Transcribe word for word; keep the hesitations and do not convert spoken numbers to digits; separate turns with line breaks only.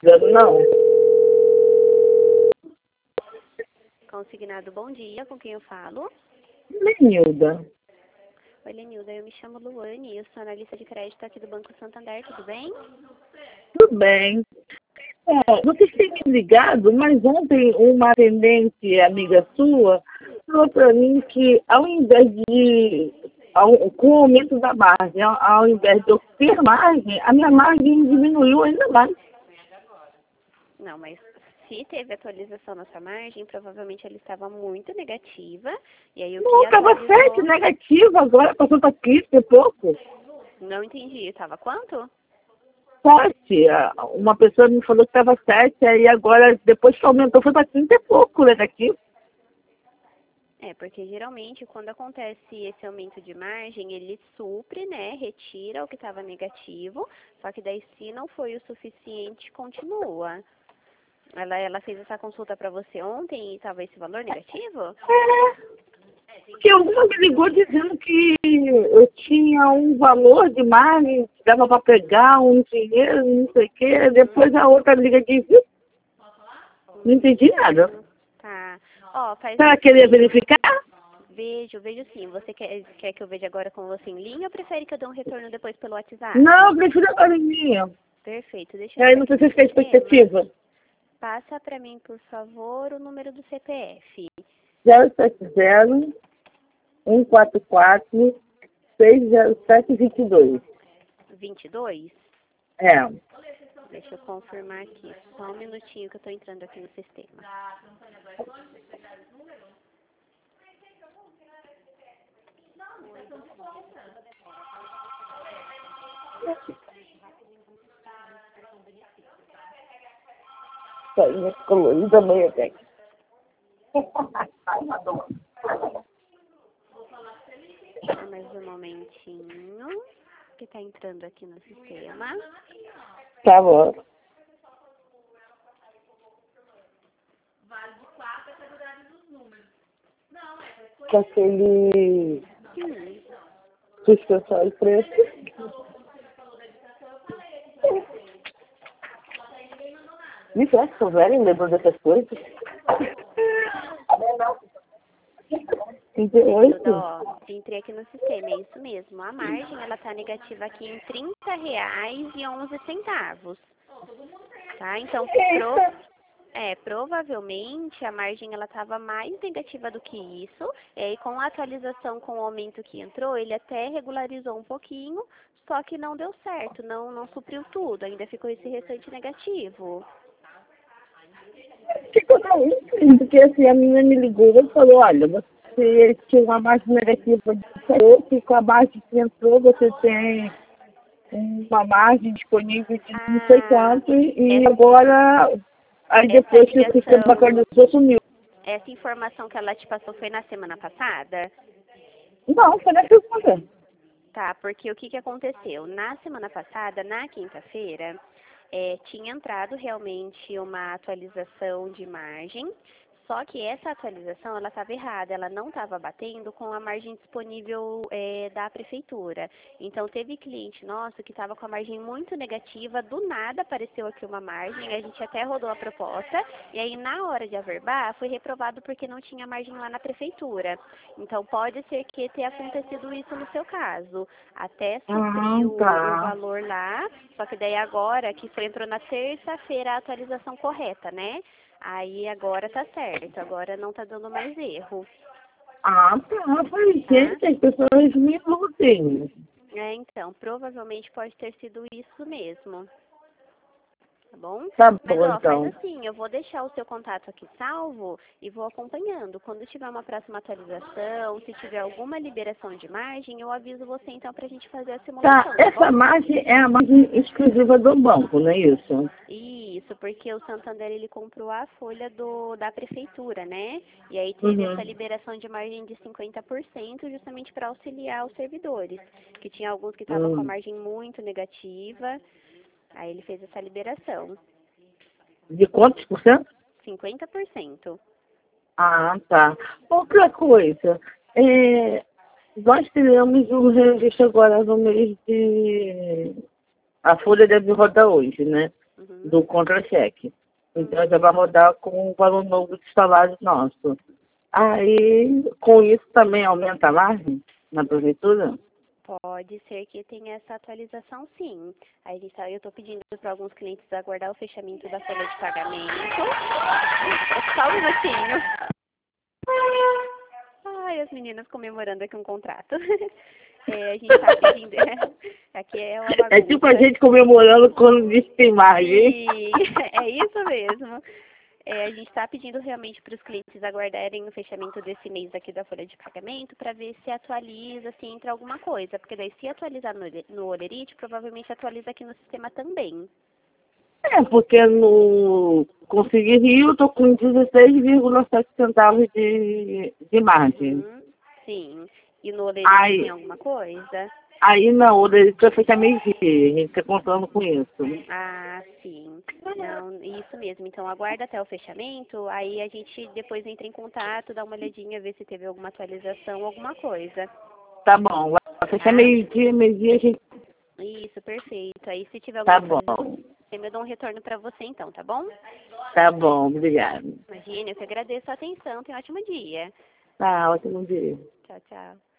Não.
Consignado, bom dia. Com quem eu falo?
Lenilda.
Oi, Lenilda. Eu me chamo Luane. Eu sou analista de crédito aqui do Banco Santander. Tudo bem?
Tudo bem. É, vocês têm me ligado, mas ontem uma atendente amiga sua falou para mim que ao invés de, ao, com o aumento da margem, ao, ao invés de eu ter margem, a minha margem diminuiu ainda mais.
Não, mas se teve atualização na sua margem, provavelmente ela estava muito negativa. E aí o
Não,
que
estava
atualizou...
sete negativo, agora passou para quinze e pouco.
Não entendi. Estava quanto?
Sete. Uma pessoa me falou que estava sete, aí agora, depois que aumentou, foi para quinze e pouco negativo.
É, porque geralmente quando acontece esse aumento de margem, ele supre, né, retira o que estava negativo, só que daí se não foi o suficiente, continua. Ela, ela fez essa consulta para você ontem e estava esse valor negativo?
É, porque uma me ligou dizendo que eu tinha um valor de margem, que dava para pegar um dinheiro, não sei o quê, depois a outra liga e diz, "Ih, não entendi nada."
Tá. Ó, faz
Ela
assim.
queria verificar?
Vejo, vejo sim. Você quer, quer que eu veja agora com você em linha ou prefere que eu dê um retorno depois pelo WhatsApp?
Não, eu prefiro agora em mim.
Perfeito. Deixa
E
eu
aí
ver
não
aqui
sei se
no
fica a
sistema.
expectativa.
Passa para mim, por favor, o número do C P F.
zero sete zero, um quatro quatro, seis zero sete dois dois.
vinte e dois?
É.
Deixa eu confirmar aqui. Só um minutinho que eu estou entrando aqui no sistema.
Sainha colorida meio até.
Só mais um momentinho que está entrando aqui no sistema.
Tá bom. Com aquele
Hum.
suspensório de preço. Me será que sou velha e lembro dessas coisas? trinta e oito.
Ó, entrei aqui no sistema, é isso mesmo. A margem, ela tá negativa aqui em trinta reais e onze centavos. Tá? Então, pro, é, provavelmente a margem ela estava mais negativa do que isso. E aí, com a atualização, com o aumento que entrou, ele até regularizou um pouquinho, só que não deu certo, não, não supriu tudo, ainda ficou esse restante negativo.
Ficou daí, porque assim, a menina me ligou e falou, olha, você tinha uma margem negativa de oito e com a margem que entrou você tem uma margem disponível de não sei
Ah,
quanto e
essa,
agora, aí
essa
depois que o sistema
ligação,
atualizou, sumiu.
essa informação que ela te passou foi na semana passada?
Não, foi na segunda.
Tá, porque o que, que aconteceu? Na semana passada, na quinta-feira, é, tinha entrado realmente uma atualização de margem, só que essa atualização ela estava errada, ela não estava batendo com a margem disponível é, da prefeitura. Então teve cliente nosso que estava com a margem muito negativa, do nada apareceu aqui uma margem, a gente até rodou a proposta, e aí na hora de averbar foi reprovado porque não tinha margem lá na prefeitura. Então pode ser que tenha acontecido isso no seu caso. Até suprir
Ah,
o, o
tá.
valor lá, só que daí agora que foi, entrou na terça-feira a atualização correta, né? Aí agora tá certo, agora não tá dando mais erro,
Ah, tá. Falei,
tá?
gente, as pessoas me iludem.
É, então, provavelmente pode ter sido isso mesmo. Tá bom?
Tá
Mas,
bom,
ó, faz
então.
assim, eu vou deixar o seu contato aqui salvo e vou acompanhando. Quando tiver uma próxima atualização, se tiver alguma liberação de margem, eu aviso você, então, pra gente fazer a
Tá,
simulação, tá
essa
bom?
margem é a margem exclusiva do banco, não é isso?
Isso, porque o Santander, ele comprou a folha do, da prefeitura, né? E aí teve essa
Uhum.
liberação de margem de cinquenta por cento justamente para auxiliar os servidores, que tinha alguns que estavam com a
Hum.
margem muito negativa. Aí ele fez essa liberação,
De quantos por cento?
cinquenta por cento.
Ah, tá. Outra coisa, é, nós teremos um registro agora no mês de... A folha deve rodar hoje, né?
Uhum.
do contra-cheque. Então já vai rodar com o valor novo de salário nosso. Aí, com isso também aumenta a margem na prefeitura?
Pode ser que tenha essa atualização, sim. Aí a gente tá- eu estou pedindo para alguns clientes aguardar o fechamento da folha de pagamento. Só um minutinho. Ai, as meninas comemorando aqui um contrato. É, a gente está pedindo. Aqui é uma bagunça.
É tipo a gente comemorando quando diz que tem margem.
Sim, é isso mesmo. É, a gente está pedindo realmente para os clientes aguardarem o fechamento desse mês aqui da folha de pagamento para ver se atualiza, se entra alguma coisa. Porque daí se atualizar no, no Olerite, provavelmente atualiza aqui no sistema também.
É, porque no Conseguir Rio eu tô com dezesseis vírgula sete centavos de, de margem.
Uhum, sim. E no Olerite
Aí,
tem alguma coisa?
aí na outra ele vai fechar meio-dia, a gente tá contando com isso.
Ah, sim. Não, isso mesmo. Então aguarda até o fechamento, aí a gente depois entra em contato, dá uma olhadinha, ver se teve alguma atualização, alguma coisa.
Tá bom, vai fechar
Tá?
meio-dia, meio-dia a gente...
Isso, perfeito. Aí se tiver
Tá
alguma atualização,
bom,
eu dou um retorno para você então, tá bom?
tá bom, obrigado.
Imagina, eu que agradeço a atenção. Tenha um ótimo dia.
Tá, ótimo dia.
Tchau, tchau.